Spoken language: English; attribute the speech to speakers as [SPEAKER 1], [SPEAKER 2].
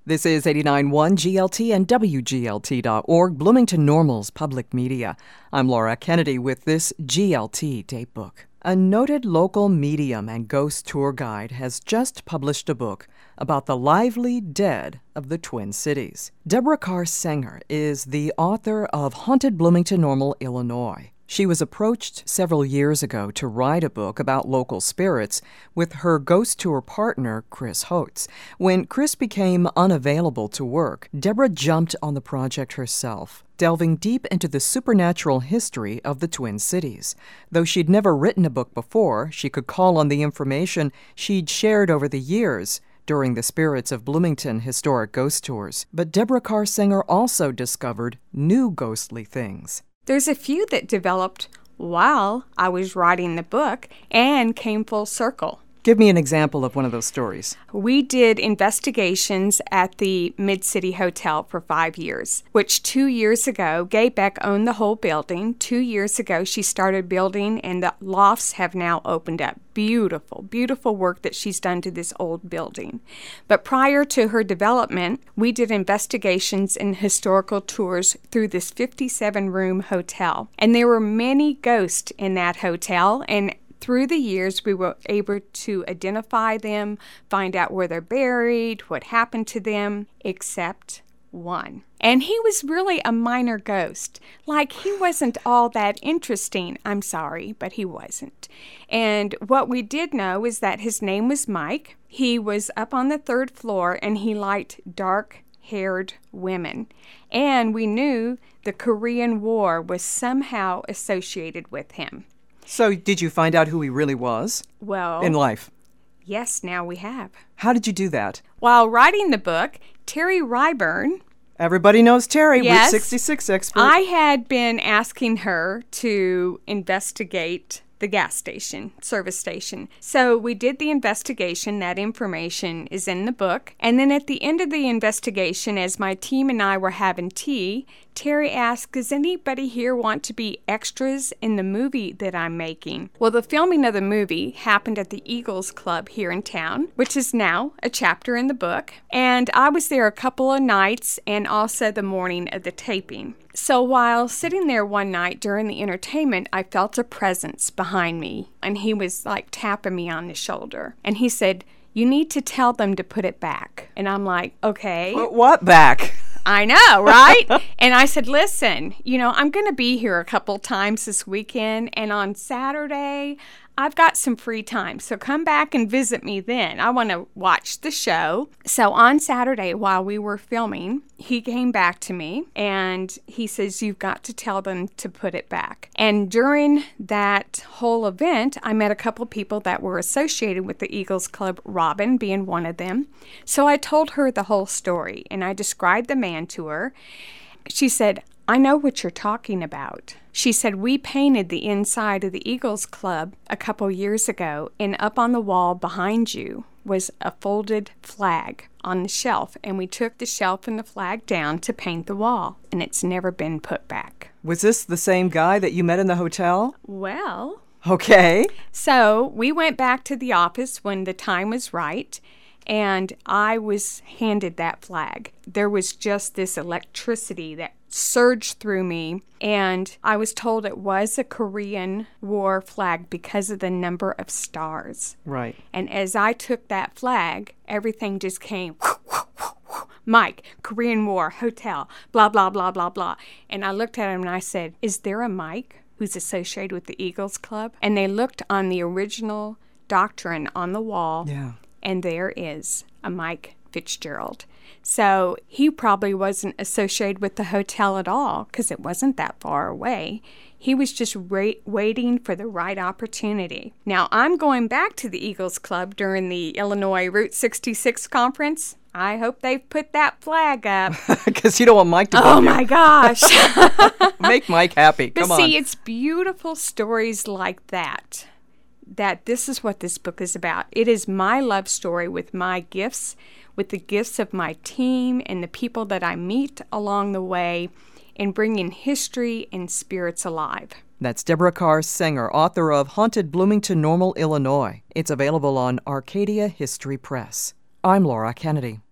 [SPEAKER 1] This is 89.1 GLT and WGLT.org, Bloomington Normal's public media. I'm Laura Kennedy with this GLT Datebook. A noted local medium and ghost tour guide has just published a book about the lively dead of the Twin Cities. Deborah Carr Sanger is the author of Haunted Bloomington Normal, Illinois. She was approached several years ago to write a book about local spirits with her ghost tour partner, Chris Holtz. When Chris became unavailable to work, Deborah jumped on the project herself, delving deep into the supernatural history of the Twin Cities. Though she'd never written a book before, she could call on the information she'd shared over the years during the Spirits of Bloomington historic ghost tours. But Deborah Carr Sanger also discovered new ghostly things.
[SPEAKER 2] There's a few that developed while I was writing the book and came full circle.
[SPEAKER 1] Give me an example of one of those stories.
[SPEAKER 2] We did investigations at the Mid-City Hotel for 5 years, which 2 years ago, Gay Beck owned the whole building. 2 years ago, she started building, and the lofts have now opened up. Beautiful, beautiful work that she's done to this old building. But prior to her development, we did investigations and historical tours through this 57-room hotel. And there were many ghosts in that hotel, and through the years, we were able to identify them, find out where they're buried, what happened to them, except one. And he was really a minor ghost. Like, he wasn't all that interesting. I'm sorry, but he wasn't. And what we did know is that his name was Mike. He was up on the 3rd floor, and he liked dark-haired women. And we knew the Korean War was somehow associated with him.
[SPEAKER 1] So did you find out who he really was?
[SPEAKER 2] Well,
[SPEAKER 1] in life?
[SPEAKER 2] Yes, now we have.
[SPEAKER 1] How did you do that?
[SPEAKER 2] While writing the book, Terry Ryburn.
[SPEAKER 1] Everybody knows Terry,
[SPEAKER 2] yes,
[SPEAKER 1] Route 66 expert.
[SPEAKER 2] I had been asking her to investigate the gas station, service station. So we did the investigation. That information is in the book. And then at the end of the investigation, as my team and I were having tea, Terry asked, does anybody here want to be extras in the movie that I'm making? Well, the filming of the movie happened at the Eagles Club here in town, which is now a chapter in the book. And I was there a couple of nights and also the morning of the taping. So while sitting there one night during the entertainment, I felt a presence behind me. And he was like tapping me on the shoulder. And he said, you need to tell them to put it back. And I'm like, okay.
[SPEAKER 1] Put what back?
[SPEAKER 2] I know, right? And I said, listen, I'm going to be here a couple times this weekend, and on Saturday, I've got some free time, so come back and visit me then. I want to watch the show. So on Saturday, while we were filming, he came back to me, and he says, you've got to tell them to put it back. And during that whole event, I met a couple people that were associated with the Eagles Club, Robin being one of them. So I told her the whole story, and I described the man to her. She said, I know what you're talking about. She said, we painted the inside of the Eagles Club a couple years ago, and up on the wall behind you was a folded flag on the shelf, and we took the shelf and the flag down to paint the wall, and it's never been put back.
[SPEAKER 1] Was this the same guy that you met in the hotel?
[SPEAKER 2] Well,
[SPEAKER 1] okay.
[SPEAKER 2] So we went back to the office when the time was right, and I was handed that flag. There was just this electricity that surged through me, and I was told it was a Korean War flag because of the number of stars.
[SPEAKER 1] Right.
[SPEAKER 2] And as I took that flag, everything just came, Mike, Korean War, hotel, blah, blah, blah, blah, blah. And I looked at him and I said, is there a Mike who's associated with the Eagles Club? And they looked on the original doctrine on the wall.
[SPEAKER 1] Yeah.
[SPEAKER 2] And there is a Mike Fitzgerald. So he probably wasn't associated with the hotel at all because it wasn't that far away. He was just waiting for the right opportunity. Now, I'm going back to the Eagles Club during the Illinois Route 66 conference. I hope they've put that flag up.
[SPEAKER 1] Because you don't want Mike to go.
[SPEAKER 2] Oh, my gosh.
[SPEAKER 1] Make Mike happy. Come on.
[SPEAKER 2] But see, it's beautiful stories like that this is what this book is about. It is my love story with my gifts, with the gifts of my team and the people that I meet along the way in bringing history and spirits alive.
[SPEAKER 1] That's Deborah Carr Sanger, author of Haunted Bloomington Normal, Illinois. It's available on Arcadia History Press. I'm Laura Kennedy.